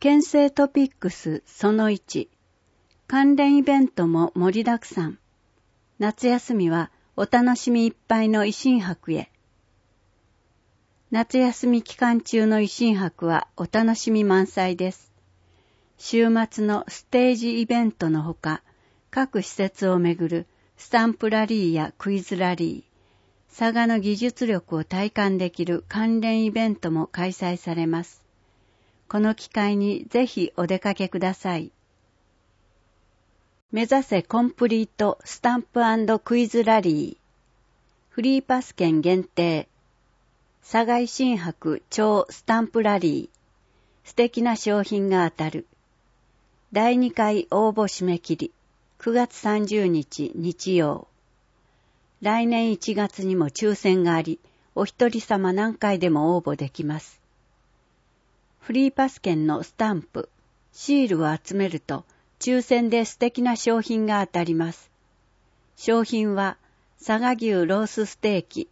県政トピックスその1、関連イベントも盛りだくさん。夏休みはお楽しみいっぱいの維新博へ。夏休み期間中の維新博はお楽しみ満載です。週末のステージイベントのほか、各施設をめぐるスタンプラリーやクイズラリー、佐賀の技術力を体感できる関連イベントも開催されます。この機会にぜひお出かけください。目指せコンプリートスタンプ&クイズラリー。フリーパス券限定。佐賀維新博超スタンプラリー。素敵な商品が当たる。第2回応募締め切り。9月30日日曜。来年1月にも抽選があり、お一人様何回でも応募できます。フリーパス券のスタンプ、シールを集めると、抽選で素敵な商品が当たります。商品は、佐賀牛ロースステーキ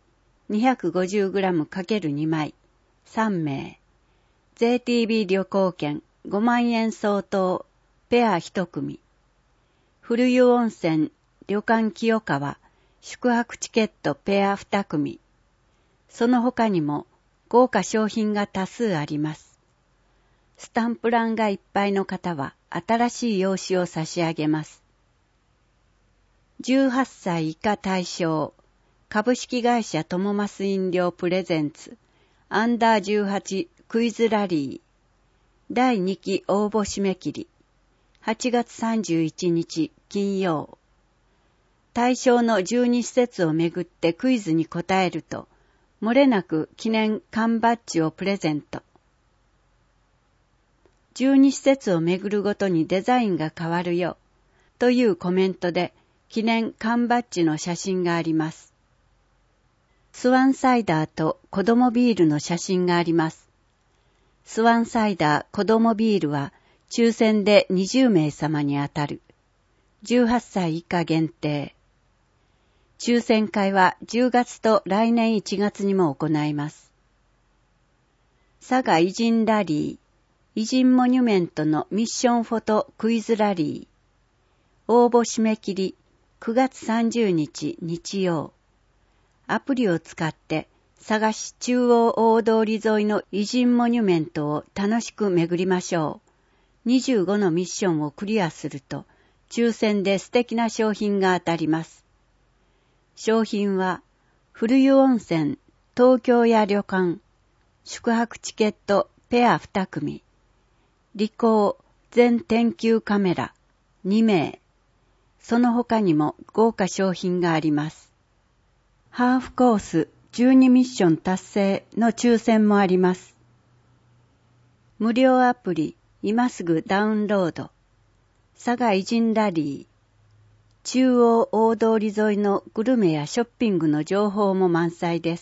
250g×2 枚、3名。JTB 旅行券5万円相当、ペア1組。古湯温泉、旅館清川、宿泊チケットペア2組。その他にも、豪華商品が多数あります。スタンプ欄がいっぱいの方は新しい用紙を差し上げます。18歳以下対象、株式会社トモマス飲料プレゼンツ、アンダー18クイズラリー、第2期応募締め切り、8月31日金曜。対象の12施設をめぐってクイズに答えると、漏れなく記念缶バッジをプレゼント。12施設をめぐるごとにデザインが変わるよ、というコメントで記念缶バッジの写真があります。スワンサイダーと子供ビールの写真があります。スワンサイダー子供ビールは抽選で20名様に当たる。18歳以下限定。抽選会は10月と来年1月にも行います。佐賀偉人ラリー。偉人モニュメントのミッションフォトクイズラリー。応募締め切り9月30日日曜。アプリを使って佐賀市中央大通り沿いの偉人モニュメントを楽しく巡りましょう。25のミッションをクリアすると抽選で素敵な商品が当たります。商品は古湯温泉、東京や旅館、宿泊チケットペア2組。理工全天球カメラ2名。その他にも豪華商品があります。ハーフコース12ミッション達成の抽選もあります。無料アプリ今すぐダウンロード。佐賀偉人ラリー。中央大通り沿いのグルメやショッピングの情報も満載です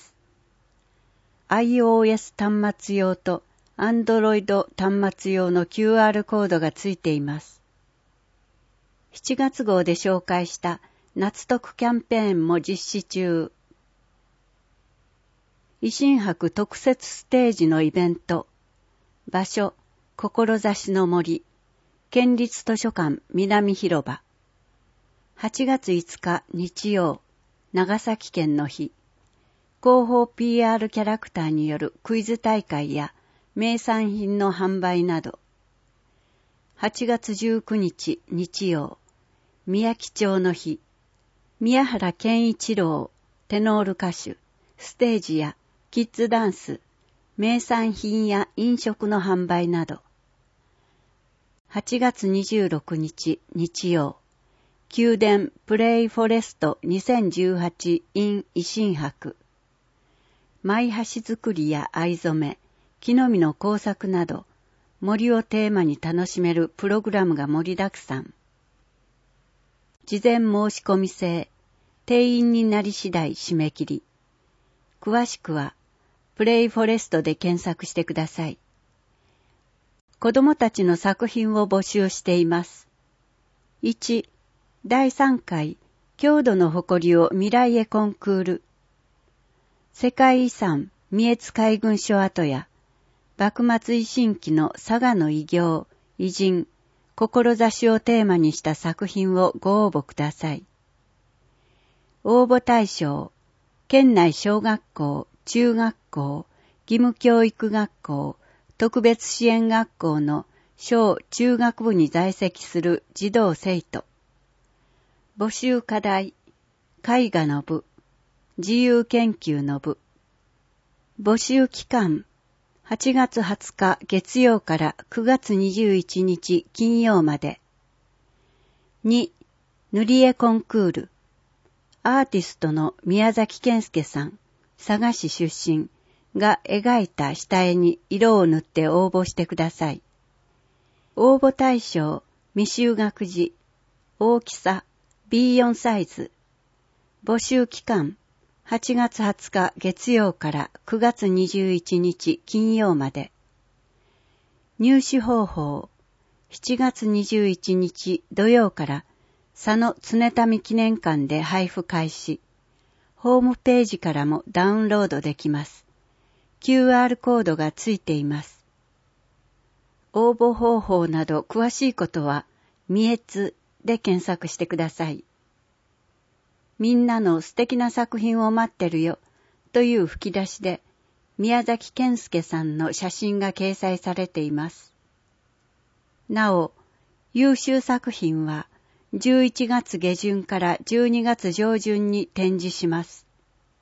。iOS 端末用とAndroid 端末用の QR コードがついています。7月号で紹介した夏特キャンペーンも実施中。維新博特設ステージのイベント。場所、志の森。県立図書館南広場。8月5日日曜、長崎県の日。広報 PR キャラクターによるクイズ大会や名産品の販売など。8月19日日曜、宮城町の日。宮原健一郎、テノール歌手、ステージやキッズダンス、名産品や飲食の販売など。8月26日日曜、宮殿プレイフォレスト2018 in 維新博。舞橋作りや藍染め、木の実の工作など、森をテーマに楽しめるプログラムが盛りだくさん。事前申し込み制、定員になり次第締め切り。詳しくは、プレイフォレストで検索してください。子供たちの作品を募集しています。1、第3回、郷土の誇りを未来へコンクール。世界遺産、三重津海軍所跡や、 幕末維新期の佐賀の偉業、偉人、志をテーマにした作品をご応募ください。応募対象、県内小学校、中学校、義務教育学校、特別支援学校の小中学部に在籍する児童生徒。募集課題、絵画の部、自由研究の部。募集期間、8月20日月曜から9月21日金曜まで。2、塗り絵コンクール。アーティストの宮崎健介さん、佐賀市出身が描いた下絵に色を塗って応募してください。応募対象、未就学児。大きさ、B4 サイズ。募集期間、8月20日月曜から9月21日金曜まで。入手方法、7月21日土曜から佐野常民記念館で配布開始。ホームページからもダウンロードできます。QR コードがついています。応募方法など詳しいことは、みえつで検索してください。みんなの素敵な作品を待ってるよという吹き出しで、宮崎健介さんの写真が掲載されています。なお、優秀作品は11月下旬から12月上旬に展示します。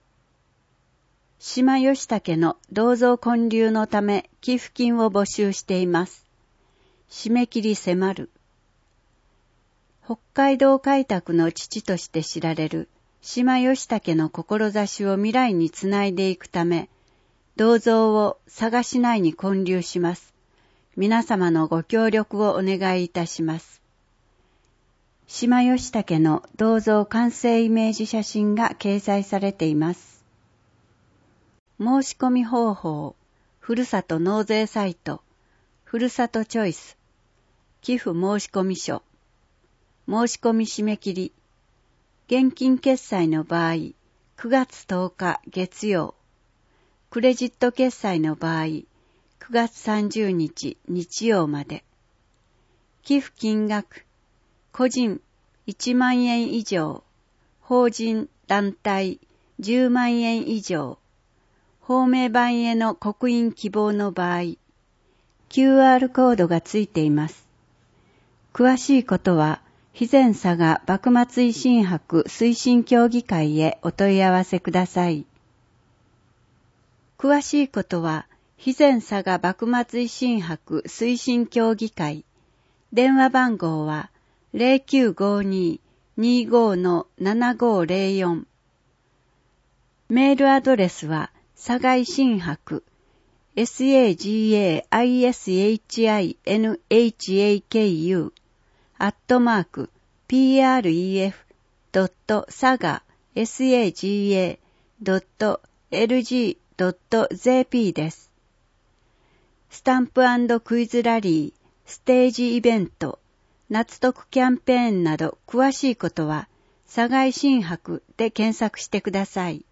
島義武の銅像建立のため寄付金を募集しています。締め切り迫る。北海道開拓の父として知られる島義武の志を未来につないでいくため、銅像を佐賀市内に建立します。皆様のご協力をお願いいたします。島義武の銅像完成イメージ写真が掲載されています。申し込み方法、ふるさと納税サイト、ふるさとチョイス、寄付申込書、申し込み締め切り、現金決済の場合、9月10日月曜、クレジット決済の場合、9月30日日曜まで。寄付金額、個人1万円以上、法人団体10万円以上、芳名版への刻印希望の場合、QR コードがついています。詳しいことは、肥前佐賀幕末維新博推進協議会へお問い合わせください。詳しいことは、肥前佐賀幕末維新博推進協議会。電話番号は 0952-25-7504。メールアドレスは、佐賀維新博、SAGAISHINHAKU @pref.saga.lg.jp です。スタンプ&クイズラリー、ステージイベント、夏特キャンペーンなど詳しいことは、佐賀維新博で検索してください。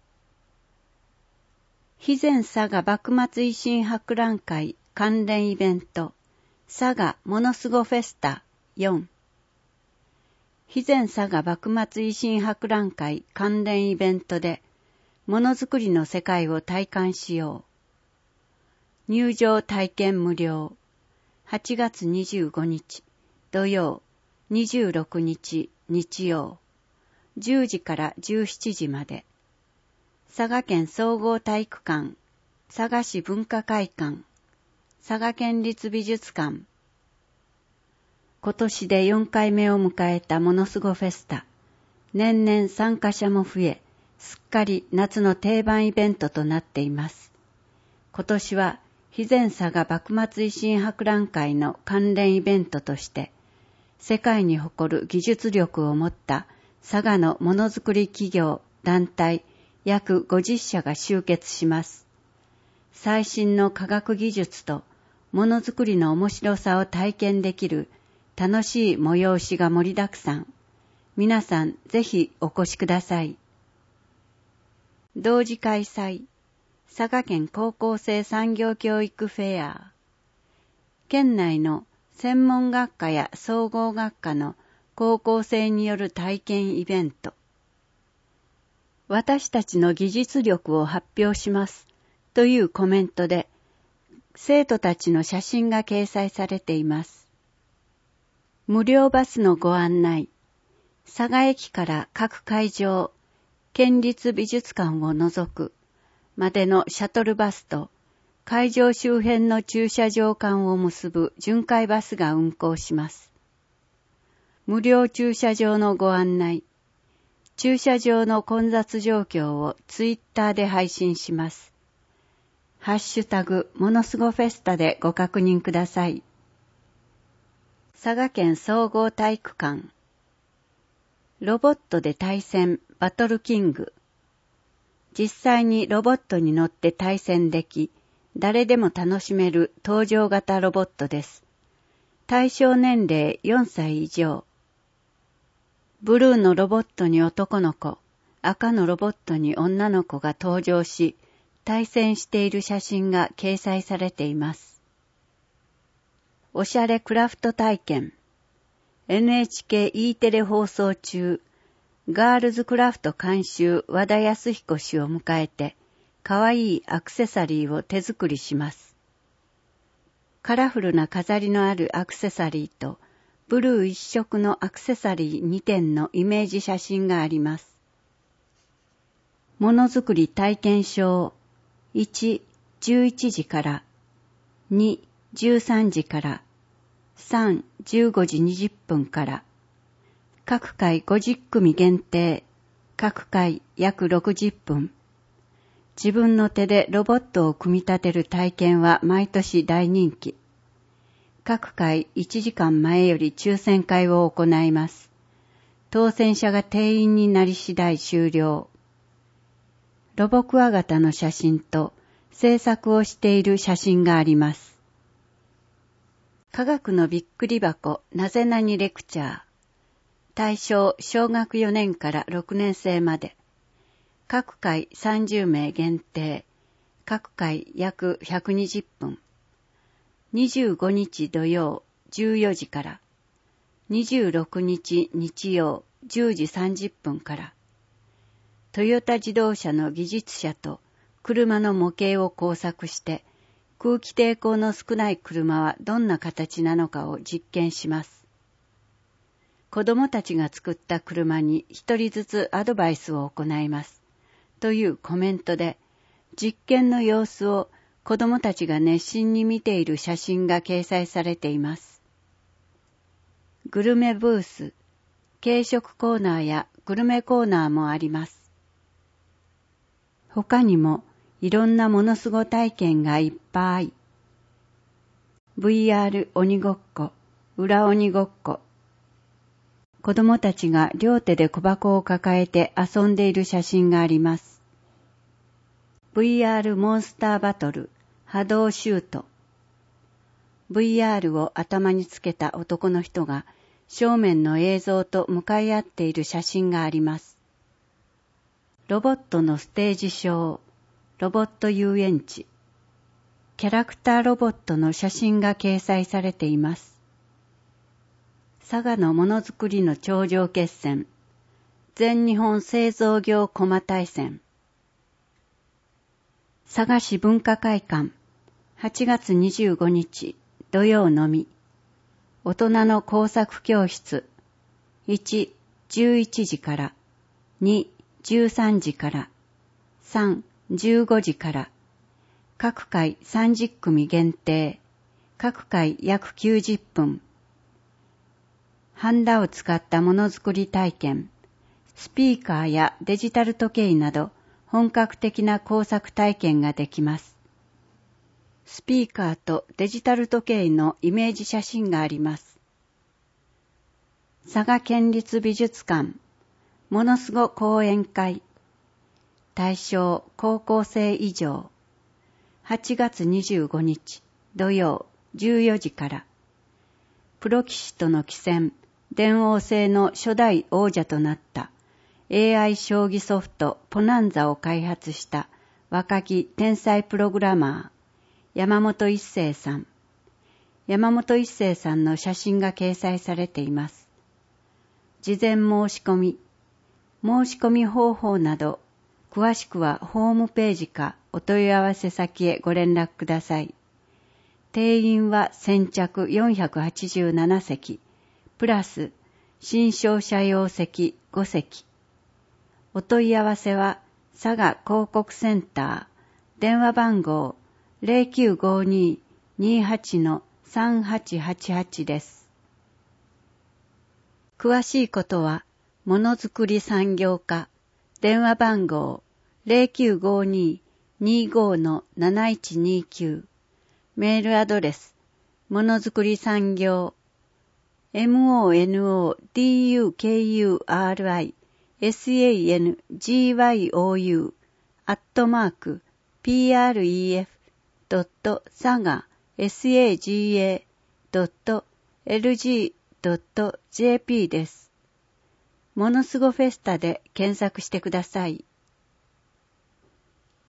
肥前佐賀幕末維新博覧会関連イベント、佐賀ものすごフェスタ4。肥前佐賀幕末維新博覧会関連イベントで、ものづくりの世界を体感しよう。入場体験無料。8月25日土曜、26日日曜、10時から17時まで。佐賀県総合体育館、佐賀市文化会館、佐賀県立美術館。今年で4回目を迎えたものすごフェスタ。年々参加者も増え、すっかり夏の定番イベントとなっています。今年は肥前佐賀幕末維新博覧会の関連イベントとして、世界に誇る技術力を持った佐賀のものづくり企業、団体、約50社が集結します。最新の科学技術とものづくりの面白さを体験できる楽しい催しが盛りだくさん。皆さんぜひお越しください。同時開催。 佐賀県高校生産業教育フェア、県内の専門学科や総合学科の高校生による体験イベント、私たちの技術力を発表しますというコメントで、生徒たちの写真が掲載されています。無料バスのご案内、佐賀駅から各会場、県立美術館を除くまでのシャトルバスと会場周辺の駐車場間を結ぶ巡回バスが運行します。無料駐車場のご案内、駐車場の混雑状況をツイッターで配信します。ハッシュタグものすごフェスタでご確認ください。佐賀県総合体育館、ロボットで対戦バトルキング。実際にロボットに乗って対戦でき、誰でも楽しめる搭乗型ロボットです。対象年齢4歳以上。ブルーのロボットに男の子、赤のロボットに女の子が登場し、対戦している写真が掲載されています。おしゃれクラフト体験。NHKE テレ放送中、ガールズクラフト監修和田康彦氏を迎えて、かわいいアクセサリーを手作りします。カラフルな飾りのあるアクセサリーと、ブルー一色のアクセサリー2点のイメージ写真があります。ものづくり体験ショー、1、11時から、2、13時から、3、15時20分から、各回50組限定、各回約60分。自分の手でロボットを組み立てる体験は毎年大人気。各回1時間前より抽選会を行います。当選者が定員になり次第終了。ロボクワガタの写真と制作をしている写真があります。科学のびっくり箱なぜなにレクチャー。対象小学4年から6年生まで。各回30名限定。各回約120分。25日土曜14時から。26日日曜10時30分から。トヨタ自動車の技術者と車の模型を工作して、空気抵抗の少ない車はどんな形なのかを実験します。子供たちが作った車に一人ずつアドバイスを行います。というコメントで、実験の様子を子供たちが熱心に見ている写真が掲載されています。グルメブース、軽食コーナーやグルメコーナーもあります。他にもいろんなものすご体験がいっぱい。VR 鬼ごっこ、裏鬼ごっこ。子供たちが両手で小箱を抱えて遊んでいる写真があります。VR モンスターバトル、波動シュート。VR を頭につけた男の人が正面の映像と向かい合っている写真があります。ロボットのステージショー、ロボット遊園地。キャラクターロボットの写真が掲載されています。佐賀のものづくりの頂上決戦、全日本製造業コマ大戦。佐賀市文化会館、8月25日土曜のみ。大人の工作教室、1、11時から、2、13時から、3、15時から、各回30組限定、各回約90分。ハンダを使ったものづくり体験、スピーカーやデジタル時計など本格的な工作体験ができます。スピーカーとデジタル時計のイメージ写真があります。佐賀県立美術館、ものすご講演会。対象高校生以上。8月25日土曜14時から。プロ棋士との棋戦、電王制の初代王者となった AI 将棋ソフトポナンザを開発した若き天才プログラマー、山本一成さん。山本一成さんの写真が掲載されています。事前申し込み、申し込み方法など、詳しくはホームページかお問い合わせ先へご連絡ください。定員は先着487席、プラス新商社用席5席。お問い合わせは佐賀広告センター、電話番号 0952-28-3888 です。詳しいことは、ものづくり産業課、電話番号 0952-25-7129、メールアドレス、ものづくり産業、monozukuri-pref.saga.saga.lg.jp です。ものすごフェスタで検索してください。